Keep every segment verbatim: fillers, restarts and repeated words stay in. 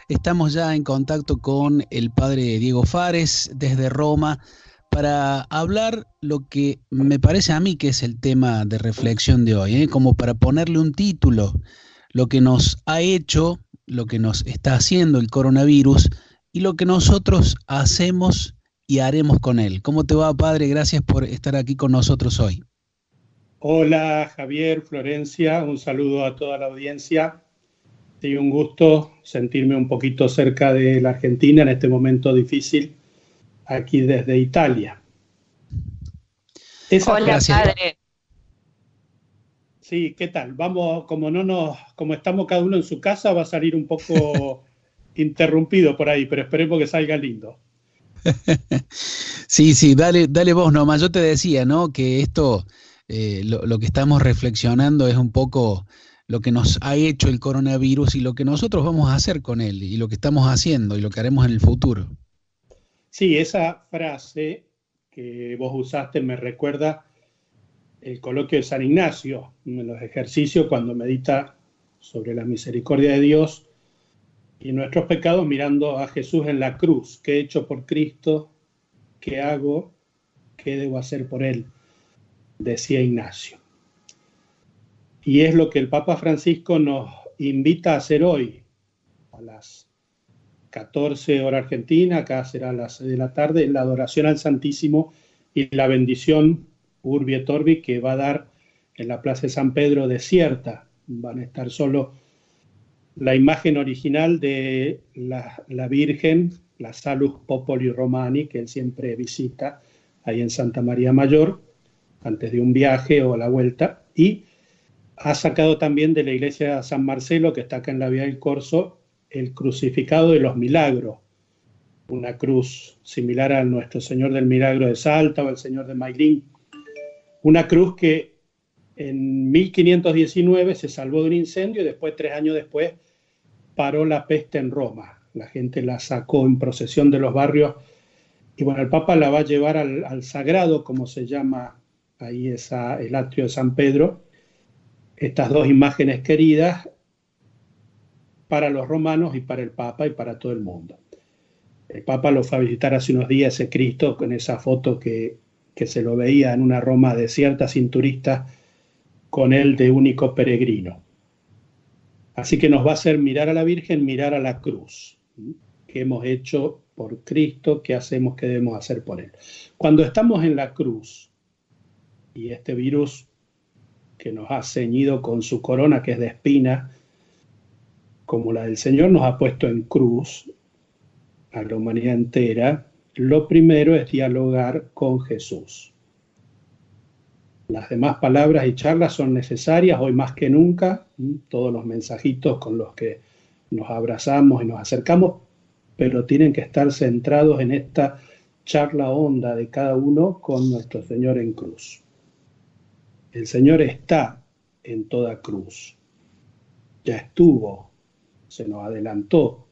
Estamos ya en contacto con el padre Diego Fares desde Roma para hablar lo que me parece a mí que es el tema de reflexión de hoy, ¿eh? Como para ponerle un título, lo que nos ha hecho, lo que nos está haciendo el coronavirus y lo que nosotros hacemos y haremos con él. ¿Cómo te va, padre? Gracias por estar aquí con nosotros hoy. Hola Javier, Florencia, un saludo a toda la audiencia. Sí, un gusto sentirme un poquito cerca de la Argentina en este momento difícil, aquí desde Italia. Esa Hola, Gracias. frase, padre. sí, ¿qué tal? Vamos, como no nos, como estamos cada uno en su casa, va a salir un poco interrumpido por ahí, pero esperemos que salga lindo. Sí, sí, dale, dale vos nomás. Yo te decía, ¿no? Que esto, eh, lo, lo que estamos reflexionando es un poco lo que nos ha hecho el coronavirus y lo que nosotros vamos a hacer con él y lo que estamos haciendo y lo que haremos en el futuro. Sí, esa frase que vos usaste me recuerda el coloquio de San Ignacio en los ejercicios cuando medita sobre la misericordia de Dios y nuestros pecados mirando a Jesús en la cruz. ¿Qué he hecho por Cristo? ¿Qué hago? ¿Qué debo hacer por Él? Decía Ignacio. Y es lo que el Papa Francisco nos invita a hacer hoy, a las catorce hora argentina, acá será a las seis de la tarde, la adoración al Santísimo y la bendición Urbi et Orbi que va a dar en la Plaza de San Pedro desierta. Van a estar solo la imagen original de la, la Virgen, la Salus Popoli Romani, que él siempre visita ahí en Santa María Mayor, antes de un viaje o a la vuelta, y ha sacado también de la iglesia de San Marcelo, que está acá en la Vía del Corso, el crucificado de los milagros, una cruz similar a Nuestro Señor del Milagro de Salta o el Señor de Mailín, una cruz que en mil quinientos diecinueve se salvó de un incendio y después, tres años después, paró la peste en Roma. La gente la sacó en procesión de los barrios y bueno, el Papa la va a llevar al, al Sagrado, como se llama ahí esa, el atrio de San Pedro, estas dos imágenes queridas para los romanos y para el Papa y para todo el mundo. El Papa lo fue a visitar hace unos días, ese Cristo, con esa foto que, que se lo veía en una Roma desierta, sin turistas, con él de único peregrino. Así que nos va a hacer mirar a la Virgen, mirar a la cruz. ¿Qué hemos hecho por Cristo? ¿Qué hacemos? ¿Qué debemos hacer por Él? Cuando estamos en la cruz y este virus que nos ha ceñido con su corona, que es de espina, como la del Señor nos ha puesto en cruz a la humanidad entera, lo primero es dialogar con Jesús. Las demás palabras y charlas son necesarias hoy más que nunca, todos los mensajitos con los que nos abrazamos y nos acercamos, pero tienen que estar centrados en esta charla honda de cada uno con nuestro Señor en cruz. El Señor está en toda cruz, ya estuvo, se nos adelantó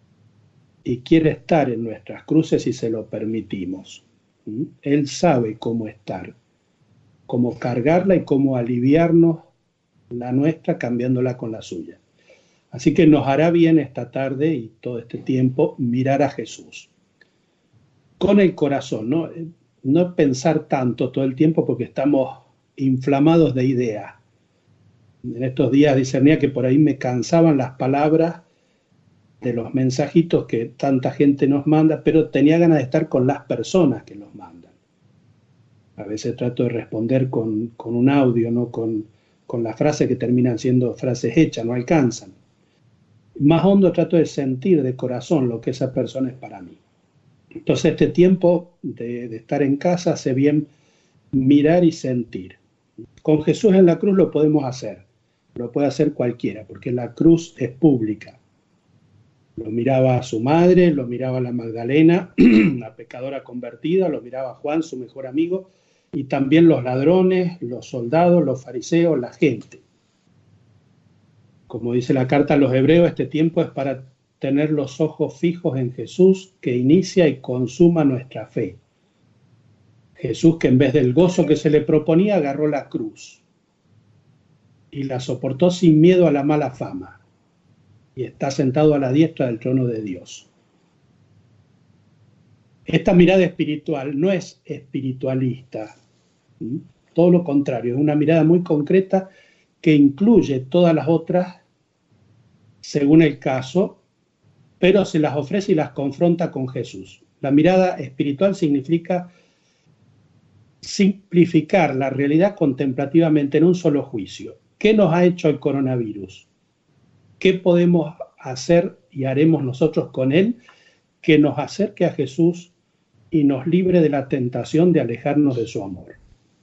y quiere estar en nuestras cruces si se lo permitimos. Él sabe cómo estar, cómo cargarla y cómo aliviarnos la nuestra cambiándola con la suya. Así que nos hará bien esta tarde y todo este tiempo mirar a Jesús con el corazón, no, no pensar tanto todo el tiempo porque estamos inflamados de ideas. En estos días discernía que por ahí me cansaban las palabras de los mensajitos que tanta gente nos manda, pero tenía ganas de estar con las personas que los mandan. A veces trato de responder con, con un audio, no con, con las frases que terminan siendo frases hechas, no alcanzan. Más hondo trato de sentir de corazón lo que esa persona es para mí. Entonces este tiempo de, de estar en casa hace bien mirar y sentir. Con Jesús en la cruz lo podemos hacer, lo puede hacer cualquiera, porque la cruz es pública. Lo miraba a su madre, lo miraba a la Magdalena, la pecadora convertida, lo miraba a Juan, su mejor amigo, y también los ladrones, los soldados, los fariseos, la gente. Como dice la carta a los hebreos, este tiempo es para tener los ojos fijos en Jesús, que inicia y consuma nuestra fe. Jesús que en vez del gozo que se le proponía, agarró la cruz y la soportó sin miedo a la mala fama. y está sentado a la diestra del trono de Dios. Esta mirada espiritual no es espiritualista, ¿sí? Todo lo contrario, es una mirada muy concreta que incluye todas las otras según el caso, pero se las ofrece y las confronta con Jesús. La mirada espiritual significa simplificar la realidad contemplativamente en un solo juicio. ¿Qué nos ha hecho el coronavirus? ¿Qué podemos hacer y haremos nosotros con él que nos acerque a Jesús y nos libre de la tentación de alejarnos de su amor?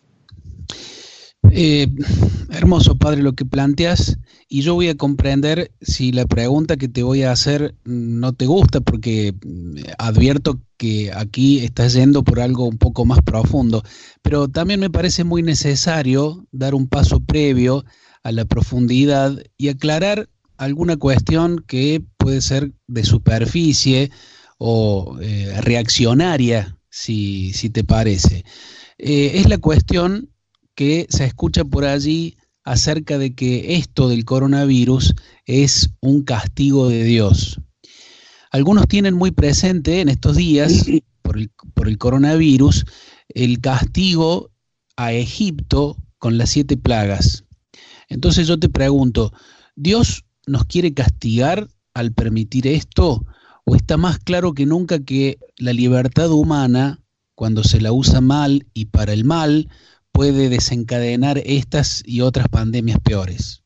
Eh, hermoso, padre, lo que planteas, y yo voy a comprender si la pregunta que te voy a hacer no te gusta, porque advierto que aquí estás yendo por algo un poco más profundo, pero también me parece muy necesario dar un paso previo a la profundidad y aclarar alguna cuestión que puede ser de superficie o eh, reaccionaria, si, si te parece. Eh, es la cuestión que se escucha por allí acerca de que esto del coronavirus es un castigo de Dios. Algunos tienen muy presente en estos días, por el, por el coronavirus, el castigo a Egipto con las siete plagas. Entonces yo te pregunto, ¿Dios nos quiere castigar al permitir esto? ¿O está más claro que nunca que la libertad humana, cuando se la usa mal y para el mal, puede desencadenar estas y otras pandemias peores?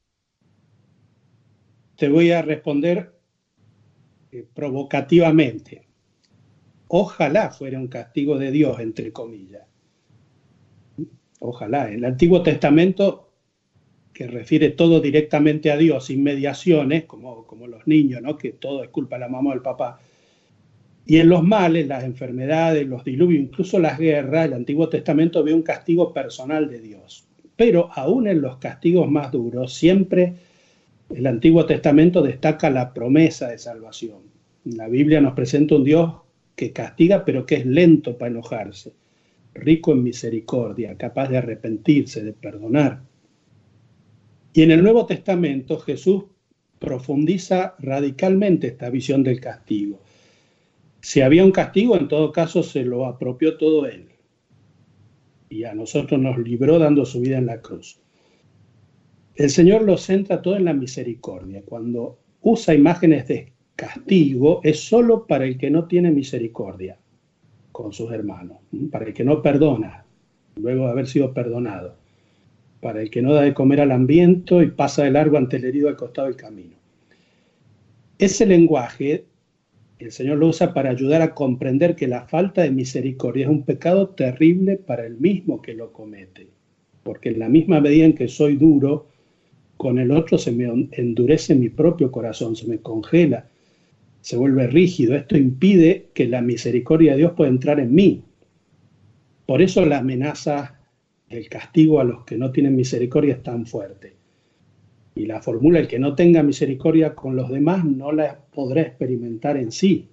Te voy a responder eh, provocativamente. Ojalá fuera un castigo de Dios, entre comillas. Ojalá. En el Antiguo Testamento, que refiere todo directamente a Dios, sin mediaciones, como, como los niños, ¿no? Que todo es culpa de la mamá o del papá. Y en los males, las enfermedades, los diluvios, incluso las guerras, el Antiguo Testamento ve un castigo personal de Dios. Pero aún en los castigos más duros, siempre el Antiguo Testamento destaca la promesa de salvación. La Biblia nos presenta un Dios que castiga, pero que es lento para enojarse, rico en misericordia, capaz de arrepentirse, de perdonar. Y en el Nuevo Testamento Jesús profundiza radicalmente esta visión del castigo. Si había un castigo, en todo caso se lo apropió todo él. Y a nosotros nos libró dando su vida en la cruz. El Señor lo centra todo en la misericordia. Cuando usa imágenes de castigo, es solo para el que no tiene misericordia con sus hermanos, para el que no perdona, luego de haber sido perdonado, para el que no da de comer al hambriento y pasa de largo ante el herido al costado del camino. Ese lenguaje el Señor lo usa para ayudar a comprender que la falta de misericordia es un pecado terrible para el mismo que lo comete, porque en la misma medida en que soy duro con el otro, se me endurece mi propio corazón, se me congela, se vuelve rígido. Esto impide que la misericordia de Dios pueda entrar en mí. Por eso la amenaza del castigo a los que no tienen misericordia es tan fuerte. Y la fórmula, el que no tenga misericordia con los demás no la podrá experimentar en sí.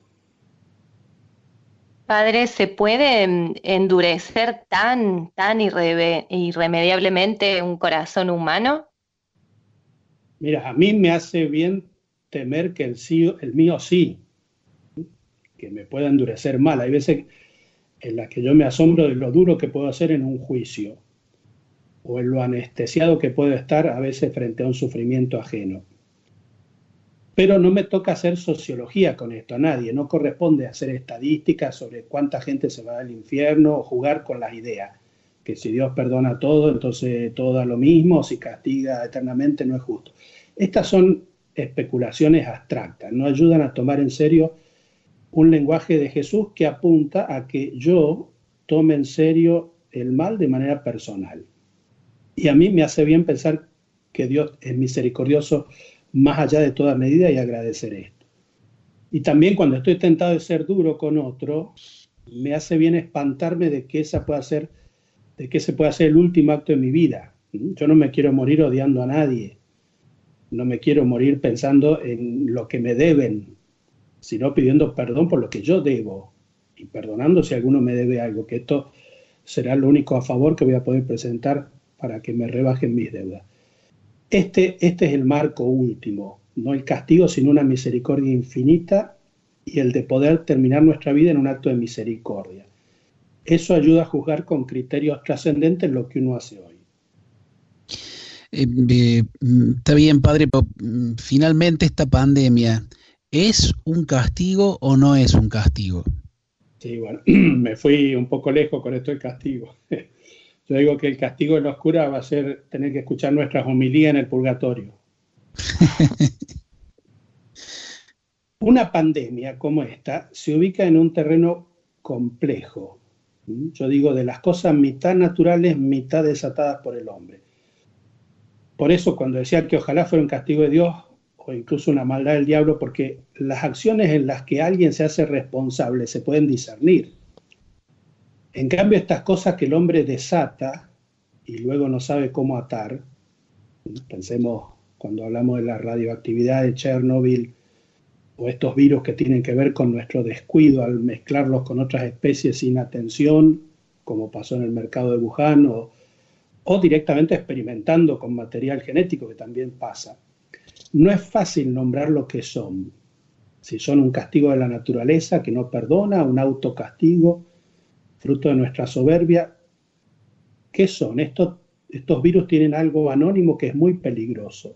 Padre, ¿se puede endurecer tan, tan irre- irremediablemente un corazón humano? Mira, a mí me hace bien temer que el, sí, el mío sí, que me pueda endurecer mal. Hay veces en las que yo me asombro de lo duro que puedo hacer en un juicio, o en lo anestesiado que puedo estar a veces frente a un sufrimiento ajeno. Pero no me toca hacer sociología con esto a nadie, no corresponde hacer estadísticas sobre cuánta gente se va al infierno o jugar con las ideas, que si Dios perdona todo, entonces todo da lo mismo, o si castiga eternamente no es justo. Estas son especulaciones abstractas, no ayudan a tomar en serio un lenguaje de Jesús que apunta a que yo tome en serio el mal de manera personal. Y a mí me hace bien pensar que Dios es misericordioso más allá de toda medida y agradecer esto. Y también cuando estoy tentado de ser duro con otro, me hace bien espantarme de que, esa pueda ser, de que ese pueda ser el último acto de mi vida. Yo no me quiero morir odiando a nadie, no me quiero morir pensando en lo que me deben, sino pidiendo perdón por lo que yo debo y perdonando si alguno me debe algo, que esto será lo único a favor que voy a poder presentar para que me rebajen mis deudas. Este, este es el marco último no el castigo, sino una misericordia infinita y el de poder terminar nuestra vida en un acto de misericordia. Eso ayuda a juzgar con criterios trascendentes lo que uno hace hoy. Eh, eh, está bien, padre, pero mm, finalmente esta pandemia, ¿es un castigo o no es un castigo? Sí, bueno, me fui un poco lejos con esto del castigo. Yo digo que el castigo de los curas va a ser tener que escuchar nuestras homilías en el purgatorio. Una pandemia como esta se ubica en un terreno complejo. Yo digo de las cosas mitad naturales, mitad desatadas por el hombre. Por eso cuando decía que ojalá fuera un castigo de Dios o incluso una maldad del diablo, porque las acciones en las que alguien se hace responsable se pueden discernir. En cambio, estas cosas que el hombre desata y luego no sabe cómo atar, pensemos cuando hablamos de la radioactividad de Chernobyl o estos virus que tienen que ver con nuestro descuido al mezclarlos con otras especies sin atención, como pasó en el mercado de Wuhan, o, o directamente experimentando con material genético, que también pasa. No es fácil nombrar lo que son. Si son un castigo de la naturaleza que no perdona, un autocastigo, fruto de nuestra soberbia. ¿Qué son? Estos, estos virus tienen algo anónimo que es muy peligroso.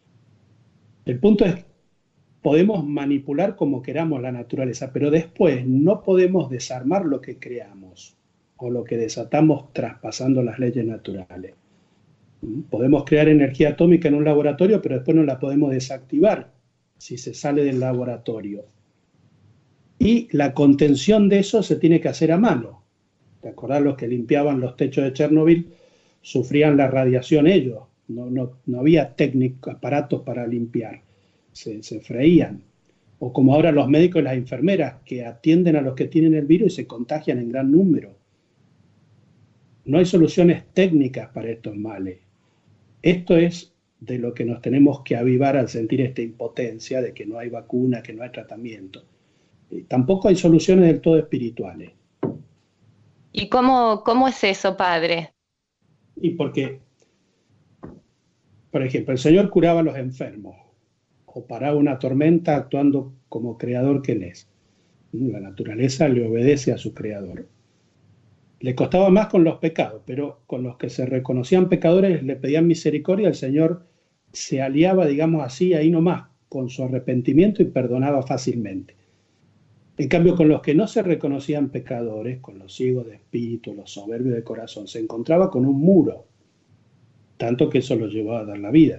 El punto es, podemos manipular como queramos la naturaleza, pero después no podemos desarmar lo que creamos o lo que desatamos traspasando las leyes naturales. Podemos crear energía atómica en un laboratorio, pero después no la podemos desactivar si se sale del laboratorio. Y la contención de eso se tiene que hacer a mano. ¿Te acordás? Los que limpiaban los techos de Chernobyl sufrían la radiación ellos. No, no, no había técnicos, aparatos para limpiar. Se, se freían. O como ahora los médicos y las enfermeras que atienden a los que tienen el virus y se contagian en gran número. No hay soluciones técnicas para estos males. Esto es de lo que nos tenemos que avivar al sentir esta impotencia de que no hay vacuna, que no hay tratamiento. Y tampoco hay soluciones del todo espirituales. ¿Y cómo, cómo es eso, padre? Y porque, por ejemplo, el Señor curaba a los enfermos o paraba una tormenta actuando como creador que Él es. La naturaleza le obedece a su creador. Le costaba más con los pecados, pero con los que se reconocían pecadores le pedían misericordia, el Señor se aliaba, digamos así, ahí nomás, con su arrepentimiento y perdonaba fácilmente. En cambio, con los que no se reconocían pecadores, con los ciegos de espíritu, los soberbios de corazón, se encontraba con un muro, tanto que eso lo llevó a dar la vida.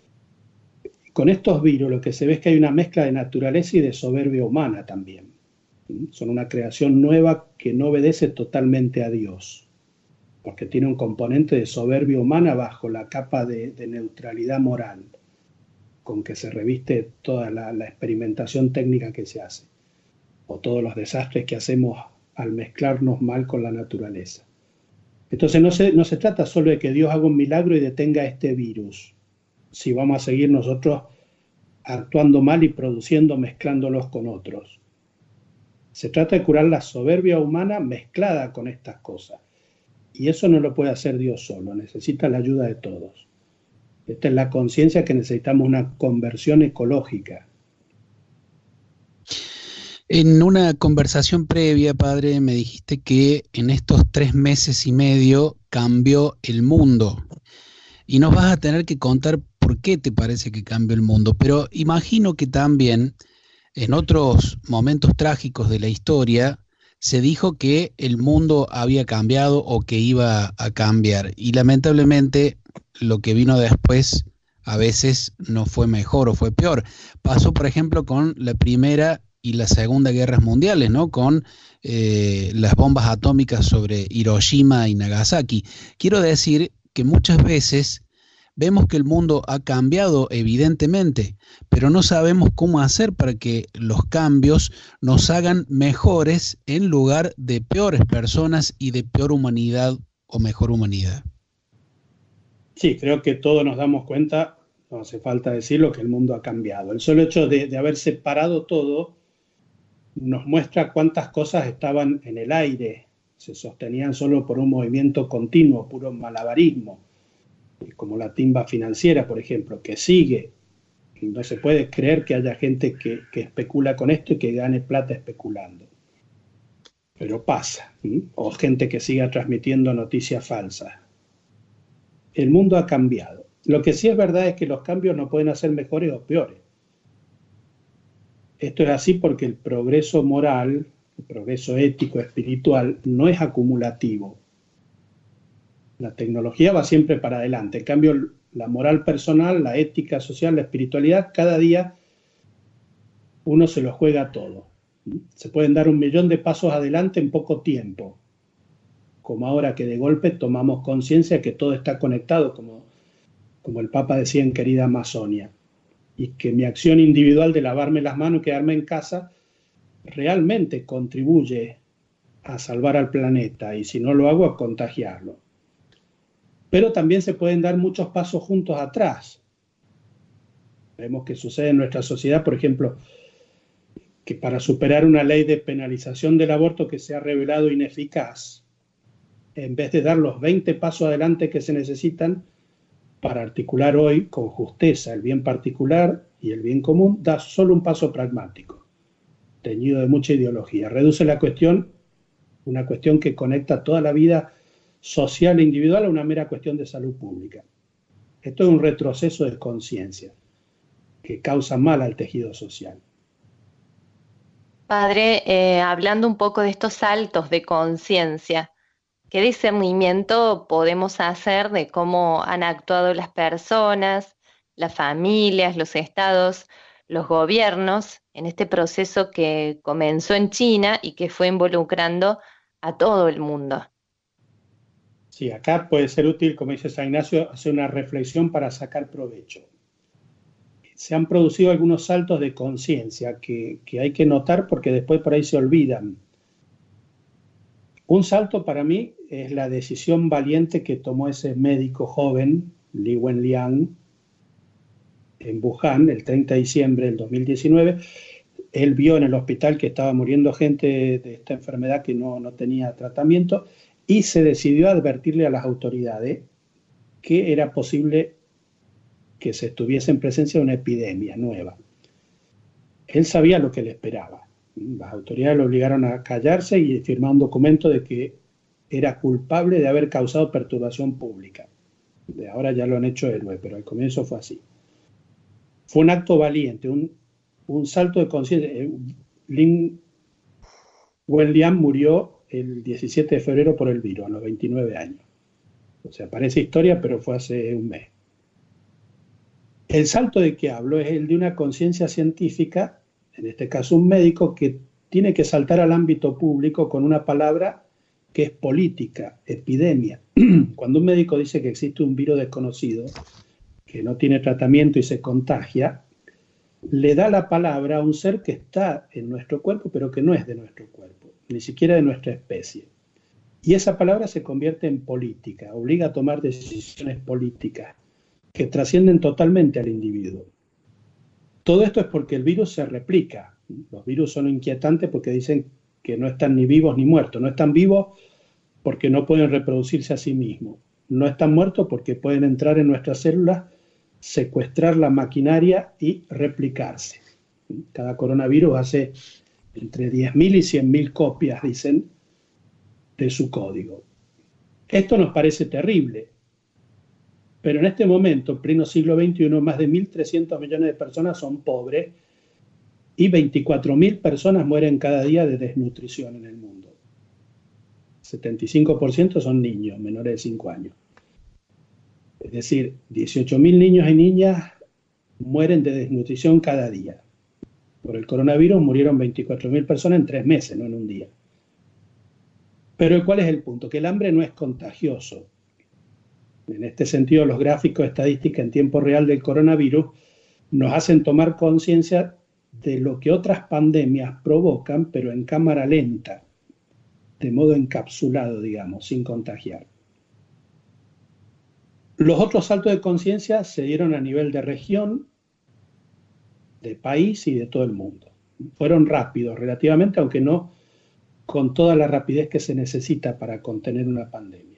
Con estos virus lo que se ve es que hay una mezcla de naturaleza y de soberbia humana también. Son una creación nueva que no obedece totalmente a Dios, porque tiene un componente de soberbia humana bajo la capa de, de neutralidad moral, con que se reviste toda la, la experimentación técnica que se hace, o todos los desastres que hacemos al mezclarnos mal con la naturaleza. Entonces no se, no se trata solo de que Dios haga un milagro y detenga este virus, si vamos a seguir nosotros actuando mal y produciendo, mezclándolos con otros. Se trata de curar la soberbia humana mezclada con estas cosas. Y eso no lo puede hacer Dios solo, necesita la ayuda de todos. Esta es la conciencia que necesitamos, una conversión ecológica. En una conversación previa, padre, me dijiste que en estos tres meses y medio cambió el mundo. Y nos vas a tener que contar por qué te parece que cambió el mundo. Pero imagino que también en otros momentos trágicos de la historia se dijo que el mundo había cambiado o que iba a cambiar. Y lamentablemente lo que vino después a veces no fue mejor o fue peor. Pasó, por ejemplo, con la Primera y la Segunda Guerras Mundiales, ¿no? Con eh, las bombas atómicas sobre Hiroshima y Nagasaki. Quiero decir que muchas veces vemos que el mundo ha cambiado evidentemente, pero no sabemos cómo hacer para que los cambios nos hagan mejores en lugar de peores personas y de peor humanidad o mejor humanidad. Sí, creo que todos nos damos cuenta, no hace falta decirlo, que el mundo ha cambiado. El solo hecho de, de haber separado todo nos muestra cuántas cosas estaban en el aire, se sostenían solo por un movimiento continuo, puro malabarismo, como la timba financiera, por ejemplo, que sigue, No se puede creer que haya gente que, que especula con esto y que gane plata especulando. Pero pasa, ¿sí? O gente que siga transmitiendo noticias falsas. El mundo ha cambiado. Lo que sí es verdad es que los cambios no pueden hacer mejores o peores. Esto es así porque el progreso moral, el progreso ético, espiritual, no es acumulativo. La tecnología va siempre para adelante. En cambio, la moral personal, la ética social, la espiritualidad, cada día uno se lo juega todo. Se pueden dar un millón de pasos adelante en poco tiempo, como ahora que de golpe tomamos conciencia que todo está conectado, como, como el Papa decía en Querida Amazonia, y que mi acción individual de lavarme las manos y quedarme en casa realmente contribuye a salvar al planeta, y si no lo hago, a contagiarlo. Pero también se pueden dar muchos pasos juntos atrás. Vemos que sucede en nuestra sociedad, por ejemplo, que para superar una ley de penalización del aborto que se ha revelado ineficaz, en vez de dar los veinte pasos adelante que se necesitan para articular hoy con justeza el bien particular y el bien común, da solo un paso pragmático, teñido de mucha ideología. Reduce la cuestión, una cuestión que conecta toda la vida social e individual, a una mera cuestión de salud pública. Esto es un retroceso de conciencia que causa mal al tejido social. Padre, eh, hablando un poco de estos saltos de conciencia, ¿qué discernimiento podemos hacer de cómo han actuado las personas, las familias, los estados, los gobiernos en este proceso que comenzó en China y que fue involucrando a todo el mundo? Sí, acá puede ser útil, como dice San Ignacio, hacer una reflexión para sacar provecho. Se han producido algunos saltos de conciencia que, que hay que notar porque después por ahí se olvidan. Un salto para mí es la decisión valiente que tomó ese médico joven, Li Wenliang, en Wuhan, el treinta de diciembre del dos mil diecinueve. Él vio en el hospital que estaba muriendo gente de esta enfermedad que no, no tenía tratamiento y se decidió a advertirle a las autoridades que era posible que se estuviese en presencia de una epidemia nueva. Él sabía lo que le esperaba. Las autoridades lo obligaron a callarse y firmar un documento de que era culpable de haber causado perturbación pública. De ahora ya lo han hecho héroe, pero al comienzo fue así. Fue un acto valiente, un, un salto de conciencia. Lin Wenliang murió el diecisiete de febrero por el virus, a los veintinueve años. O sea, parece historia, pero fue hace un mes. El salto de que hablo es el de una conciencia científica, en este caso un médico, que tiene que saltar al ámbito público con una palabra que es política, epidemia. Cuando un médico dice que existe un virus desconocido, que no tiene tratamiento y se contagia, le da la palabra a un ser que está en nuestro cuerpo, pero que no es de nuestro cuerpo, ni siquiera de nuestra especie. Y esa palabra se convierte en política, obliga a tomar decisiones políticas que trascienden totalmente al individuo. Todo esto es porque el virus se replica. Los virus son inquietantes porque dicen que no están ni vivos ni muertos. No están vivos porque no pueden reproducirse a sí mismos. No están muertos porque pueden entrar en nuestras células, secuestrar la maquinaria y replicarse. Cada coronavirus hace entre diez mil y cien mil copias, dicen, de su código. Esto nos parece terrible. Pero en este momento, pleno siglo veintiuno, más de mil trescientos millones de personas son pobres y veinticuatro mil personas mueren cada día de desnutrición en el mundo. setenta y cinco por ciento son niños menores de cinco años. Es decir, dieciocho mil niños y niñas mueren de desnutrición cada día. Por el coronavirus murieron veinticuatro mil personas en tres meses, no en un día. Pero ¿cuál es el punto? Que el hambre no es contagioso. En este sentido, los gráficos estadísticos en tiempo real del coronavirus nos hacen tomar conciencia de lo que otras pandemias provocan, pero en cámara lenta, de modo encapsulado, digamos, sin contagiar. Los otros saltos de conciencia se dieron a nivel de región, de país y de todo el mundo. Fueron rápidos relativamente, aunque no con toda la rapidez que se necesita para contener una pandemia.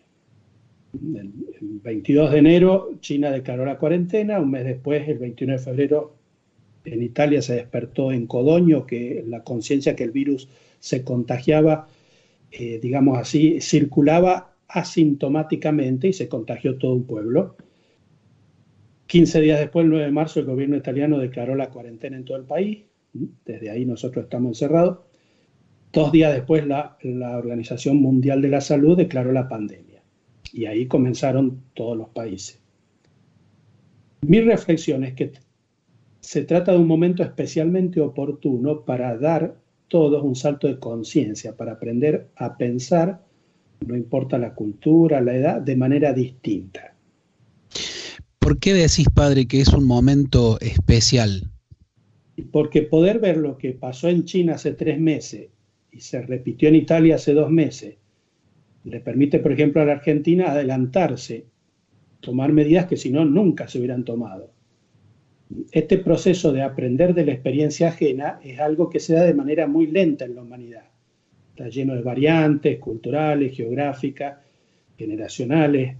El veintidós de enero China declaró la cuarentena, un mes después, el veintiuno de febrero, En Italia se despertó en Codogno que la conciencia que el virus se contagiaba, eh, digamos así, circulaba asintomáticamente y se contagió todo un pueblo. quince días después, el nueve de marzo, el gobierno italiano declaró la cuarentena en todo el país. Desde ahí nosotros estamos encerrados. Dos días después, la, la Organización Mundial de la Salud declaró la pandemia. Y ahí comenzaron todos los países. Mi reflexión es que se trata de un momento especialmente oportuno para dar todos un salto de conciencia, para aprender a pensar, no importa la cultura, la edad, de manera distinta. ¿Por qué decís, padre, que es un momento especial? Porque poder ver lo que pasó en China hace tres meses y se repitió en Italia hace dos meses, le permite, por ejemplo, a la Argentina adelantarse, tomar medidas que si no, nunca se hubieran tomado. Este proceso de aprender de la experiencia ajena es algo que se da de manera muy lenta en la humanidad. Está lleno de variantes culturales, geográficas, generacionales.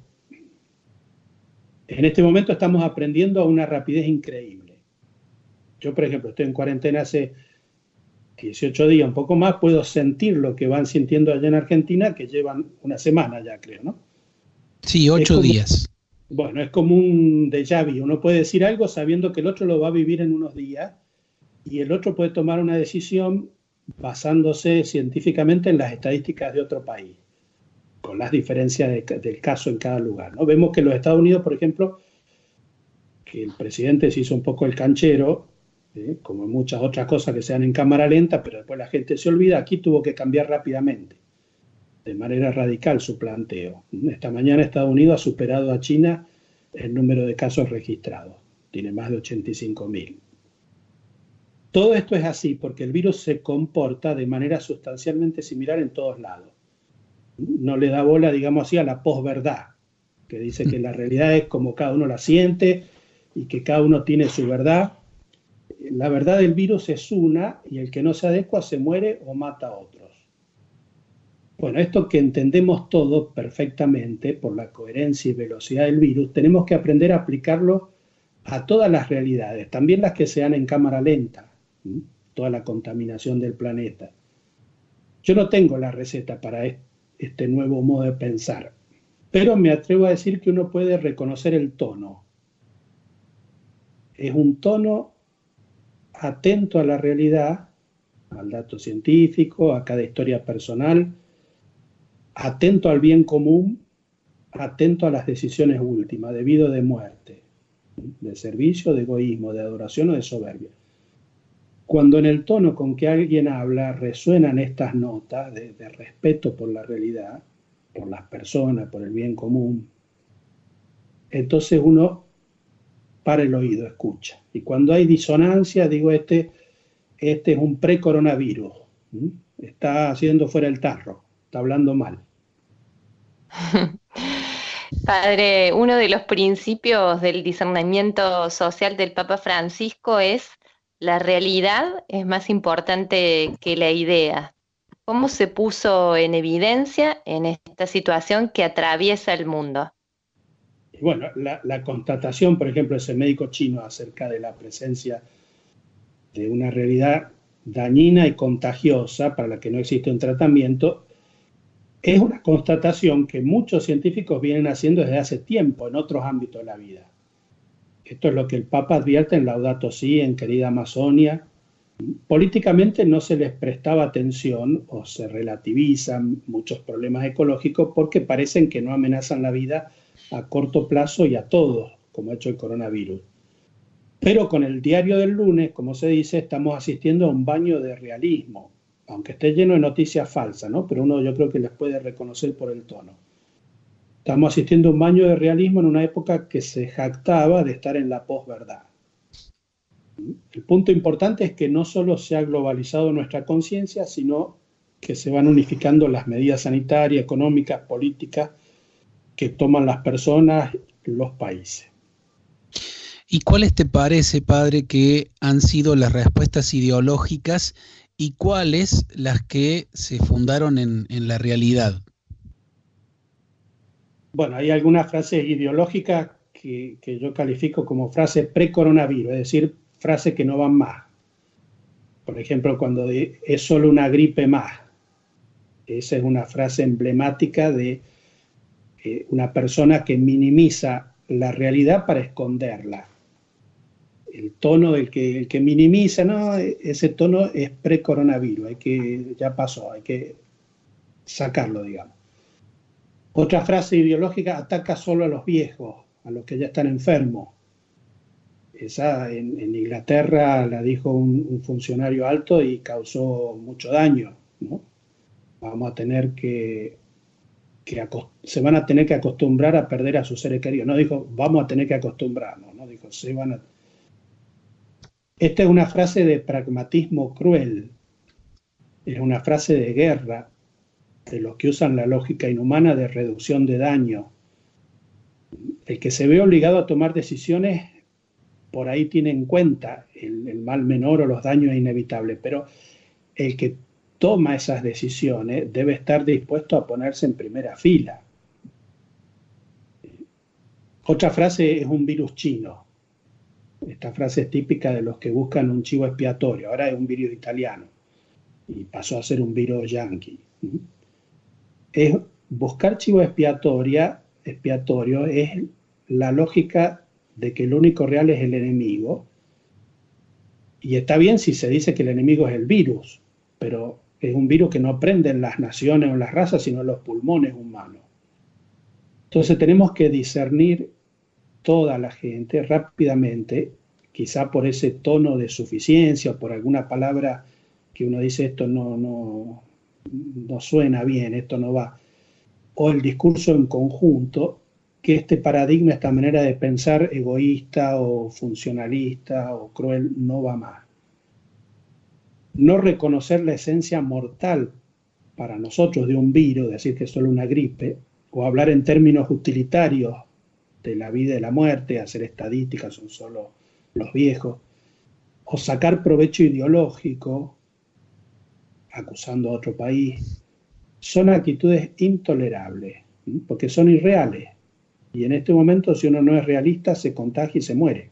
En este momento estamos aprendiendo a una rapidez increíble. Yo, por ejemplo, estoy en cuarentena hace dieciocho días, un poco más, puedo sentir lo que van sintiendo allá en Argentina, que llevan una semana ya, creo, ¿no? Sí, ocho como, días. Bueno, es como un déjà vu. Uno puede decir algo sabiendo que el otro lo va a vivir en unos días y el otro puede tomar una decisión basándose científicamente en las estadísticas de otro país, con las diferencias de, del caso en cada lugar, ¿no? Vemos que en los Estados Unidos, por ejemplo, que el presidente se hizo un poco el canchero, ¿eh? como en muchas otras cosas que se dan en cámara lenta, pero después la gente se olvida. Aquí tuvo que cambiar rápidamente, de manera radical, su planteo. Esta mañana Estados Unidos ha superado a China el número de casos registrados. Tiene más de ochenta y cinco mil. Todo esto es así porque el virus se comporta de manera sustancialmente similar en todos lados. No le da bola, digamos así, a la posverdad, que dice que la realidad es como cada uno la siente y que cada uno tiene su verdad. La verdad del virus es una y el que no se adecua se muere o mata a otros. Bueno, esto que entendemos todos perfectamente por la coherencia y velocidad del virus, tenemos que aprender a aplicarlo a todas las realidades, también las que se dan en cámara lenta, ¿sí? Toda la contaminación del planeta. Yo no tengo la receta para este nuevo modo de pensar, pero me atrevo a decir que uno puede reconocer el tono. Es un tono atento a la realidad, al dato científico, a cada historia personal, atento al bien común, atento a las decisiones últimas, de vida o de muerte, de servicio, de egoísmo, de adoración o de soberbia. Cuando en el tono con que alguien habla resuenan estas notas de, de respeto por la realidad, por las personas, por el bien común, entonces uno para el oído, escucha. Y cuando hay disonancia, digo, este, este es un pre-coronavirus. ¿Mm? Está haciendo fuera el tarro, está hablando mal. Padre, uno de los principios del discernimiento social del Papa Francisco es la realidad es más importante que la idea. ¿Cómo se puso en evidencia en esta situación que atraviesa el mundo? Bueno, la, la constatación, por ejemplo, de ese médico chino acerca de la presencia de una realidad dañina y contagiosa para la que no existe un tratamiento, es una constatación que muchos científicos vienen haciendo desde hace tiempo en otros ámbitos de la vida. Esto es lo que el Papa advierte en Laudato Si, en Querida Amazonia. Políticamente no se les prestaba atención o se relativizan muchos problemas ecológicos porque parecen que no amenazan la vida a corto plazo y a todos, como ha hecho el coronavirus. Pero con el diario del lunes, como se dice, estamos asistiendo a un baño de realismo, aunque esté lleno de noticias falsas, ¿no? Pero uno yo creo que las puede reconocer por el tono. Estamos asistiendo a un baño de realismo en una época que se jactaba de estar en la posverdad. El punto importante es que no solo se ha globalizado nuestra conciencia, sino que se van unificando las medidas sanitarias, económicas, políticas que toman las personas, los países. ¿Y cuáles te parece, padre, que han sido las respuestas ideológicas y cuáles las que se fundaron en, en la realidad? Bueno, hay algunas frases ideológicas que, que yo califico como frases pre-coronavirus, es decir, frases que no van más. Por ejemplo, cuando de, es solo una gripe más. Esa es una frase emblemática de eh, una persona que minimiza la realidad para esconderla. El tono del que, el que minimiza, no, ese tono es pre-coronavirus, hay que, ya pasó, hay que sacarlo, digamos. Otra frase ideológica, ataca solo a los viejos, a los que ya están enfermos. Esa en, en Inglaterra la dijo un, un funcionario alto y causó mucho daño, ¿no? Vamos a tener que, que se van a tener que acostumbrar a perder a sus seres queridos. No dijo, vamos a tener que acostumbrarnos, no dijo, se van a... Esta es una frase de pragmatismo cruel, es una frase de guerra, de los que usan la lógica inhumana de reducción de daño. El que se ve obligado a tomar decisiones, por ahí tiene en cuenta el, el mal menor o los daños inevitables, pero el que toma esas decisiones debe estar dispuesto a ponerse en primera fila. Otra frase es un virus chino. Esta frase es típica de los que buscan un chivo expiatorio. Ahora es un virus italiano y pasó a ser un virus yanqui. Es buscar chivo expiatoria, expiatorio es la lógica de que el único real es el enemigo. Y está bien si se dice que el enemigo es el virus, pero es un virus que no prende en las naciones o en las razas, sino en los pulmones humanos. Entonces tenemos que discernir toda la gente rápidamente, quizá por ese tono de suficiencia o por alguna palabra que uno dice esto no, no, no suena bien, esto no va, o el discurso en conjunto, que este paradigma, esta manera de pensar egoísta o funcionalista o cruel no va más. No reconocer la esencia mortal para nosotros de un virus, decir que es solo una gripe, o hablar en términos utilitarios de la vida y la muerte, hacer estadísticas, son solo los viejos, o sacar provecho ideológico, acusando a otro país, son actitudes intolerables, ¿sí? Porque son irreales. Y en este momento, si uno no es realista, se contagia y se muere.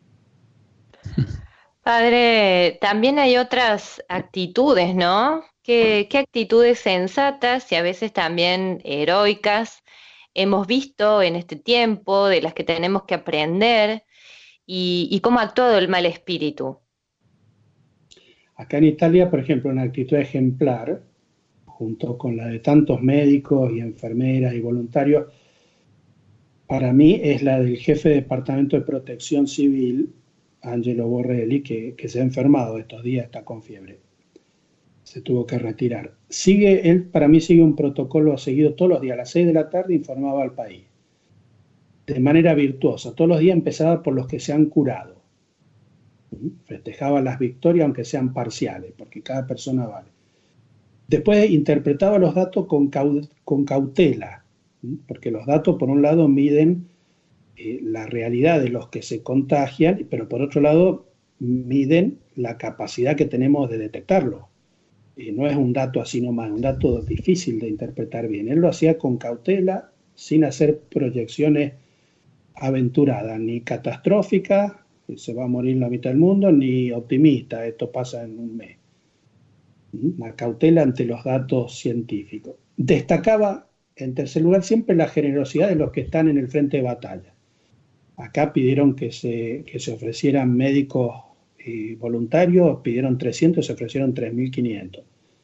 Padre, también hay otras actitudes, ¿no? ¿Qué, qué actitudes sensatas y a veces también heroicas hemos visto en este tiempo, de las que tenemos que aprender, y, y cómo ha actuado el mal espíritu? Acá en Italia, por ejemplo, una actitud ejemplar, junto con la de tantos médicos y enfermeras y voluntarios, para mí es la del jefe de Departamento de Protección Civil, Angelo Borrelli, que, que se ha enfermado estos días, está con fiebre. Se tuvo que retirar. Sigue, él para mí sigue un protocolo seguido todos los días. A las seis de la tarde informaba al país. De manera virtuosa. Todos los días empezaba por los que se han curado. Festejaba las victorias, aunque sean parciales, porque cada persona vale. Después interpretaba los datos con, con cautela, porque los datos, por un lado, miden eh, la realidad de los que se contagian, pero por otro lado, miden la capacidad que tenemos de detectarlo. Y no es un dato así nomás, es un dato difícil de interpretar bien. Él lo hacía con cautela, sin hacer proyecciones aventuradas, ni catastróficas, se va a morir la mitad del mundo, ni optimista, esto pasa en un mes. La cautela ante los datos científicos. Destacaba, en tercer lugar, siempre la generosidad de los que están en el frente de batalla. Acá pidieron que se, que se ofrecieran médicos eh, voluntarios, pidieron trescientos, se ofrecieron tres mil quinientos.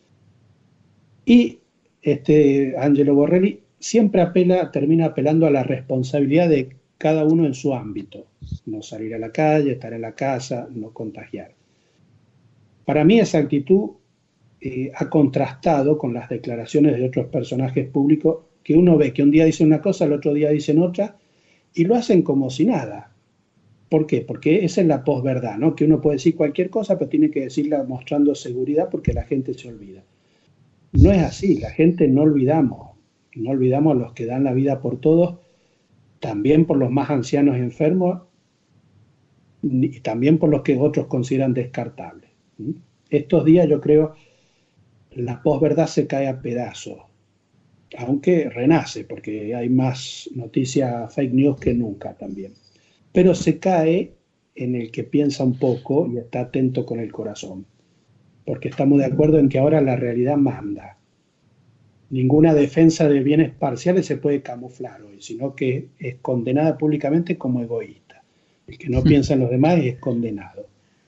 Y este Angelo Borrelli siempre apela, termina apelando a la responsabilidad de cada uno en su ámbito. No salir a la calle, estar en la casa, no contagiar. Para mí esa actitud eh, ha contrastado con las declaraciones de otros personajes públicos que uno ve que un día dicen una cosa, el otro día dicen otra, y lo hacen como si nada. ¿Por qué? Porque esa es la posverdad, ¿no? Que uno puede decir cualquier cosa, pero tiene que decirla mostrando seguridad porque la gente se olvida. No es así, la gente no olvidamos. No olvidamos a los que dan la vida por todos, también por los más ancianos y enfermos, y también por los que otros consideran descartables. Estos días yo creo la posverdad se cae a pedazos, aunque renace, porque hay más noticias fake news que nunca también. Pero se cae en el que piensa un poco y está atento con el corazón, porque estamos de acuerdo en que ahora la realidad manda. Ninguna defensa de bienes parciales se puede camuflar hoy, sino que es condenada públicamente como egoísta. El que no piensa en los demás es condenado.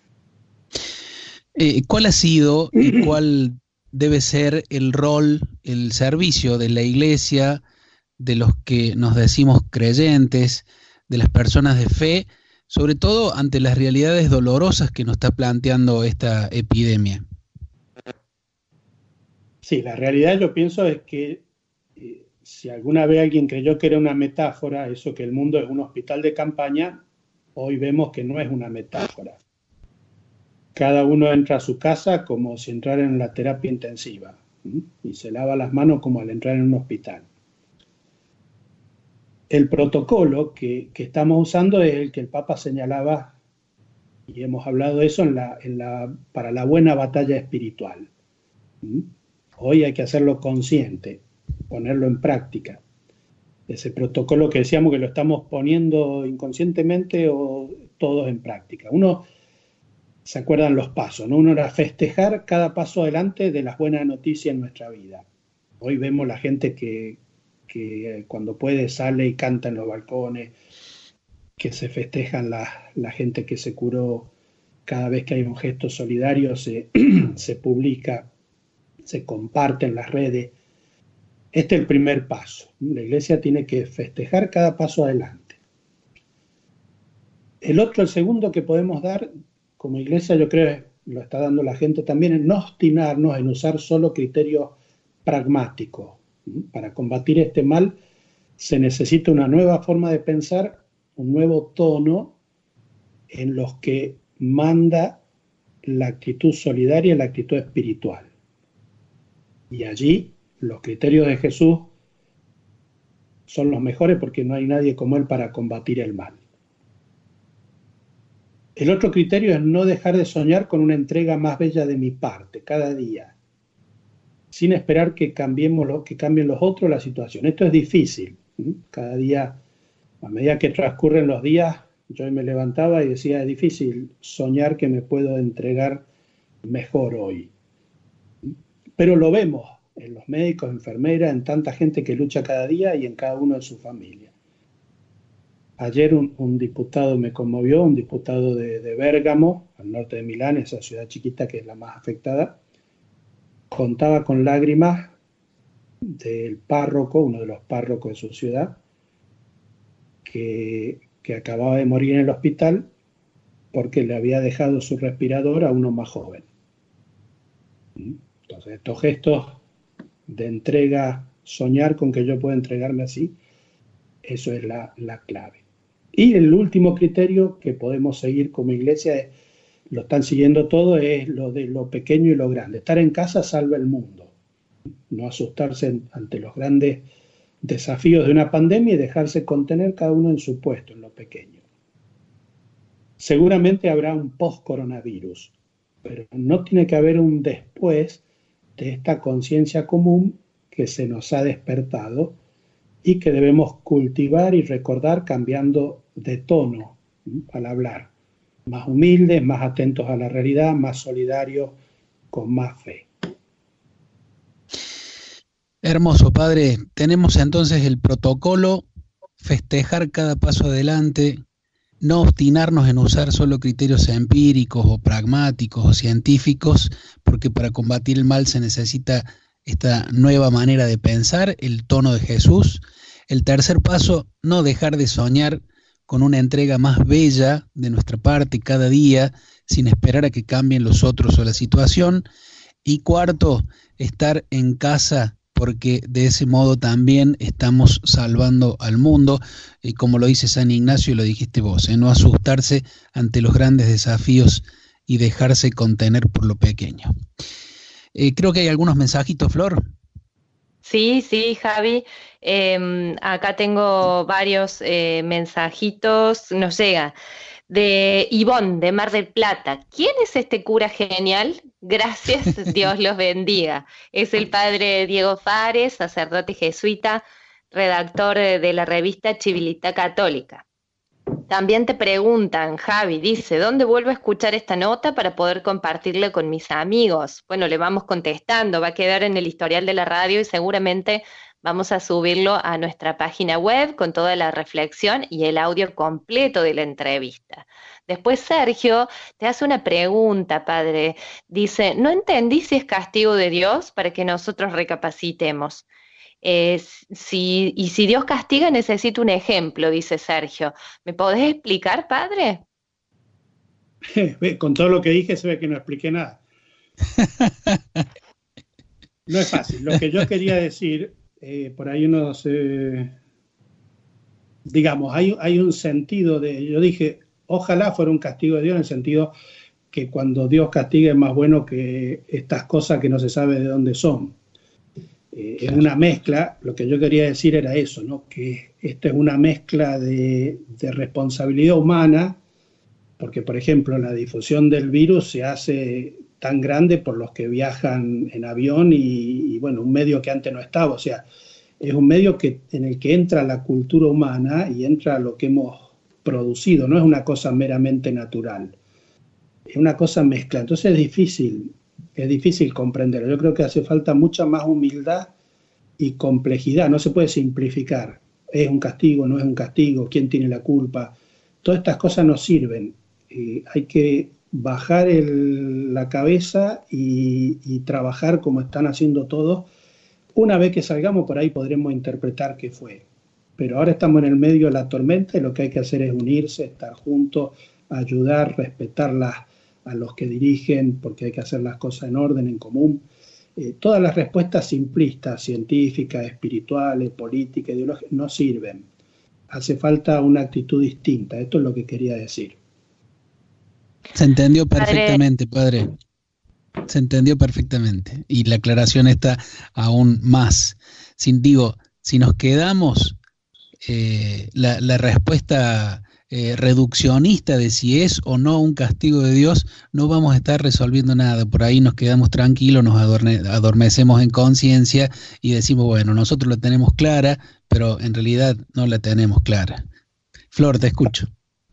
Eh, ¿Cuál ha sido y cuál debe ser el rol, el servicio de la Iglesia, de los que nos decimos creyentes, de las personas de fe, sobre todo ante las realidades dolorosas que nos está planteando esta epidemia? Sí, la realidad yo pienso es que eh, si alguna vez alguien creyó que era una metáfora, eso que el mundo es un hospital de campaña, hoy vemos que no es una metáfora. Cada uno entra a su casa como si entrara en la terapia intensiva, ¿sí? Y se lava las manos como al entrar en un hospital. El protocolo que, que estamos usando es el que el Papa señalaba, y hemos hablado de eso en la, en la, para la buena batalla espiritual. ¿Sí? Hoy hay que hacerlo consciente, ponerlo en práctica. Ese protocolo que decíamos que lo estamos poniendo inconscientemente o todos en práctica. Uno, ¿se acuerdan los pasos? ¿No? Uno era festejar cada paso adelante de las buenas noticias en nuestra vida. Hoy vemos la gente que, que cuando puede sale y canta en los balcones, que se festejan la, la gente que se curó. Cada vez que hay un gesto solidario se, se publica, se comparte en las redes. Este es el primer paso. La Iglesia tiene que festejar cada paso adelante. El otro, el segundo que podemos dar como Iglesia, yo creo que lo está dando la gente también, es no obstinarnos en usar solo criterios pragmáticos. Para combatir este mal se necesita una nueva forma de pensar, un nuevo tono en los que manda la actitud solidaria y la actitud espiritual. Y allí los criterios de Jesús son los mejores porque no hay nadie como Él para combatir el mal. El otro criterio es no dejar de soñar con una entrega más bella de mi parte, cada día, sin esperar que, cambiemos lo, que cambien los otros la situación. Esto es difícil. Cada día, a medida que transcurren los días, yo me levantaba y decía, es difícil soñar que me puedo entregar mejor hoy. Pero lo vemos en los médicos, enfermeras, en tanta gente que lucha cada día y en cada uno de su familia. Ayer un, un diputado me conmovió, un diputado de, de Bérgamo, al norte de Milán, esa ciudad chiquita que es la más afectada, contaba con lágrimas del párroco, uno de los párrocos de su ciudad, que, que acababa de morir en el hospital porque le había dejado su respirador a uno más joven. Entonces, estos gestos de entrega, soñar con que yo pueda entregarme así, eso es la, la clave. Y el último criterio que podemos seguir como Iglesia, es, lo están siguiendo todo, es lo de lo pequeño y lo grande. Estar en casa salva el mundo. No asustarse ante los grandes desafíos de una pandemia y dejarse contener cada uno en su puesto, en lo pequeño. Seguramente habrá un post-coronavirus, pero no tiene que haber un después de esta conciencia común que se nos ha despertado y que debemos cultivar y recordar cambiando de tono al hablar. Más humildes, más atentos a la realidad, más solidarios, con más fe. Hermoso, padre. Tenemos entonces el protocolo, festejar cada paso adelante, no obstinarnos en usar solo criterios empíricos o pragmáticos o científicos, porque para combatir el mal se necesita esta nueva manera de pensar, el tono de Jesús. El tercer paso, no dejar de soñar con una entrega más bella de nuestra parte cada día, sin esperar a que cambien los otros o la situación. Y cuarto, estar en casa, porque de ese modo también estamos salvando al mundo, y como lo dice San Ignacio y lo dijiste vos, ¿eh? No asustarse ante los grandes desafíos y dejarse contener por lo pequeño. Eh, creo que hay algunos mensajitos, Flor. Sí, sí, Javi. Eh, acá tengo varios eh, mensajitos. Nos llega de Ivonne, de Mar del Plata. ¿Quién es este cura genial? Gracias, Dios los bendiga. Es el padre Diego Fares, sacerdote jesuita, redactor de la revista Civiltà Católica. También te preguntan, Javi, dice, ¿dónde vuelvo a escuchar esta nota para poder compartirla con mis amigos? Bueno, le vamos contestando, va a quedar en el historial de la radio y seguramente vamos a subirlo a nuestra página web con toda la reflexión y el audio completo de la entrevista. Después Sergio te hace una pregunta, padre. Dice, no entendí si es castigo de Dios para que nosotros recapacitemos. Eh, si, y si Dios castiga, necesito un ejemplo, dice Sergio. ¿Me podés explicar, padre? Con todo lo que dije se ve que no expliqué nada. No es fácil. Lo que yo quería decir, eh, por ahí uno se... Digamos, hay, hay un sentido de... Yo dije, ojalá fuera un castigo de Dios en el sentido que cuando Dios castiga es más bueno que estas cosas que no se sabe de dónde son. Eh, es una mezcla, lo que yo quería decir era eso, ¿no? Que esta es una mezcla de, de responsabilidad humana, porque por ejemplo la difusión del virus se hace tan grande por los que viajan en avión y, y bueno, un medio que antes no estaba, o sea, es un medio que, en el que entra la cultura humana y entra lo que hemos producido, no es una cosa meramente natural, es una cosa mezcla, entonces es difícil. Es difícil comprenderlo. Yo creo que hace falta mucha más humildad y complejidad. No se puede simplificar. ¿Es un castigo? ¿No es un castigo? ¿Quién tiene la culpa? Todas estas cosas no sirven. Eh, hay que bajar el, la cabeza y, y trabajar como están haciendo todos. Una vez que salgamos por ahí podremos interpretar qué fue. Pero ahora estamos en el medio de la tormenta y lo que hay que hacer es unirse, estar juntos, ayudar, respetar las a los que dirigen, porque hay que hacer las cosas en orden, en común. Eh, todas las respuestas simplistas, científicas, espirituales, políticas, ideológicas, no sirven. Hace falta una actitud distinta. Esto es lo que quería decir. Se entendió perfectamente, padre. Se entendió perfectamente. Y la aclaración está aún más. Sin, digo, si nos quedamos, eh, la, la respuesta... Eh, reduccionista de si es o no un castigo de Dios, no vamos a estar resolviendo nada. Por ahí nos quedamos tranquilos, nos adorne, adormecemos en conciencia y decimos, bueno, nosotros la tenemos clara, pero en realidad no la tenemos clara. Flor, te escucho.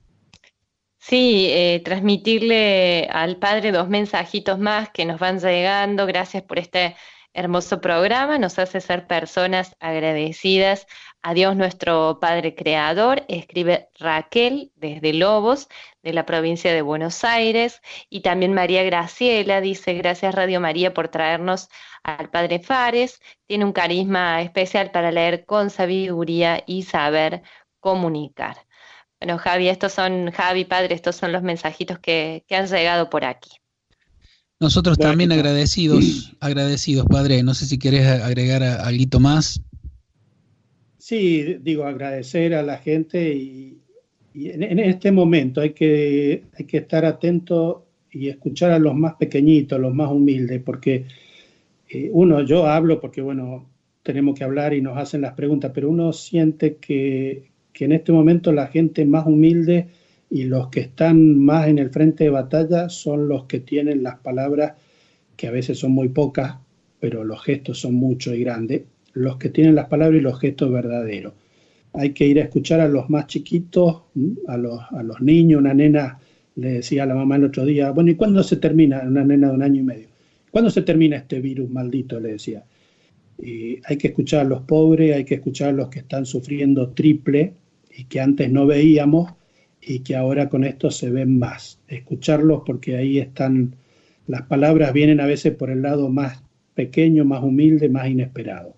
Sí, eh, transmitirle al padre dos mensajitos más que nos van llegando. Gracias por este hermoso programa, nos hace ser personas agradecidas a Dios nuestro Padre Creador. Escribe Raquel desde Lobos, de la provincia de Buenos Aires, y también María Graciela dice, gracias Radio María por traernos al Padre Fares, tiene un carisma especial para leer con sabiduría y saber comunicar. Bueno, Javi, estos son, Javi, Padre, estos son los mensajitos que, que han llegado por aquí. Nosotros bueno, también agradecidos, agradecidos, Padre. No sé si querés agregar algo más. Sí, digo, agradecer a la gente y, y en, en este momento hay que, hay que estar atento y escuchar a los más pequeñitos, los más humildes, porque eh, uno, yo hablo porque, bueno, tenemos que hablar y nos hacen las preguntas, pero uno siente que, que en este momento la gente más humilde y los que están más en el frente de batalla son los que tienen las palabras, que a veces son muy pocas, pero los gestos son muchos y grandes, los que tienen las palabras y los gestos verdaderos. Hay que ir a escuchar a los más chiquitos, a los, a los niños. Una nena le decía a la mamá el otro día, bueno, ¿y cuándo se termina? Una nena de un año y medio. ¿Cuándo se termina este virus maldito? Le decía. Y hay que escuchar a los pobres, hay que escuchar a los que están sufriendo triple y que antes no veíamos y que ahora con esto se ven más. Escucharlos porque ahí están, las palabras vienen a veces por el lado más pequeño, más humilde, más inesperado.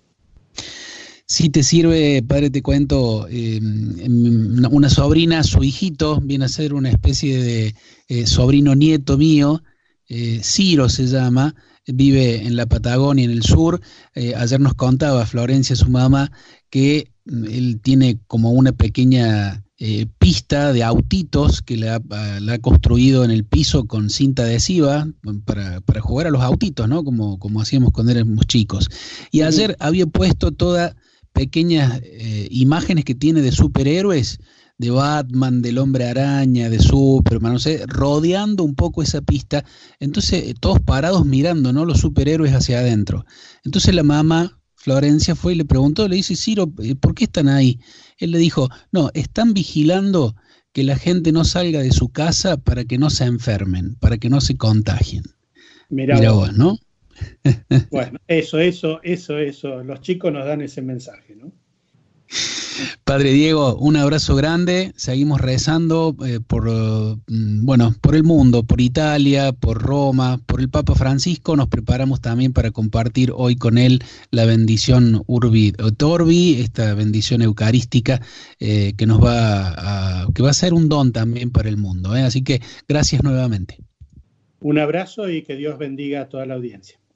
Si te sirve, padre, te cuento, eh, una sobrina, su hijito, viene a ser una especie de eh, sobrino nieto mío, eh, Ciro se llama, vive en la Patagonia, en el sur. Eh, ayer nos contaba Florencia, su mamá, que él tiene como una pequeña eh, pista de autitos que la, la ha construido en el piso con cinta adhesiva para, para jugar a los autitos, ¿no? Como, como hacíamos cuando éramos chicos. Y ayer había puesto todas pequeñas eh, imágenes que tiene de superhéroes, de Batman, del Hombre Araña, de Superman, no sé, rodeando un poco esa pista. Entonces, todos parados mirando, ¿no? Los superhéroes hacia adentro. Entonces la mamá Florencia fue y le preguntó, le dice, Ciro, ¿por qué están ahí? Él le dijo, no, están vigilando que la gente no salga de su casa para que no se enfermen, para que no se contagien. Mirá, Mira vos, vos, ¿no? Bueno, eso, eso, eso, eso. Los chicos nos dan ese mensaje, ¿no? Padre Diego, un abrazo grande. Seguimos rezando eh, por, uh, bueno, por el mundo, por Italia, por Roma, por el Papa Francisco. Nos preparamos también para compartir hoy con él la bendición Urbi et Orbi, esta bendición eucarística eh, que nos va a, que va a ser un don también para el mundo. ¿eh? Así que gracias nuevamente. Un abrazo y que Dios bendiga a toda la audiencia.